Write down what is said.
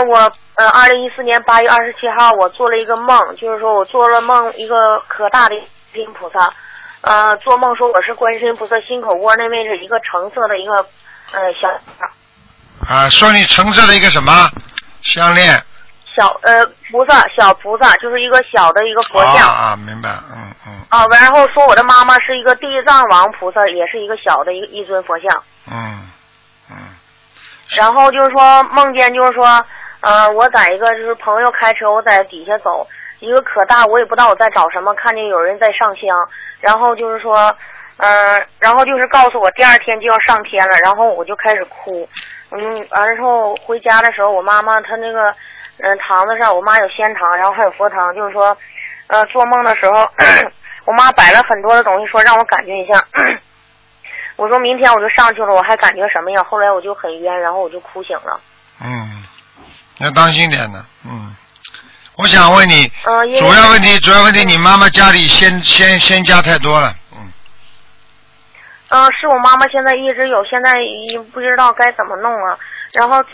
我2014年8月27号我做了一个梦，就是说我做了梦一个可大的观世音菩萨，做梦说我是观世音菩萨心口窝那位置一个橙色的一个小说你橙色的一个什么项链？ 小菩萨，就是一个小的一个佛像。 明白， 然后说我的妈妈是一个地藏王菩萨，也是一个小的一尊佛像。然后就是说梦见就是说，我在一个就是朋友开车，我在底下走，一个可大，我也不知道我在找什么，看见有人在上香，然后就是说，然后就是告诉我第二天就要上天了，然后我就开始哭。完了之后回家的时候，我妈妈她那个堂子上，我妈有仙堂，然后还有佛堂，就是说，做梦的时候，我妈摆了很多的东西，说让我感觉一下。我说明天我就上去了，我还感觉什么呀？后来我就很冤，然后我就哭醒了。 要当心点的。我想问你，主要问题，你妈妈家里仙家太多了。 是我妈妈现在一直有，现在不知道该怎么弄啊。然后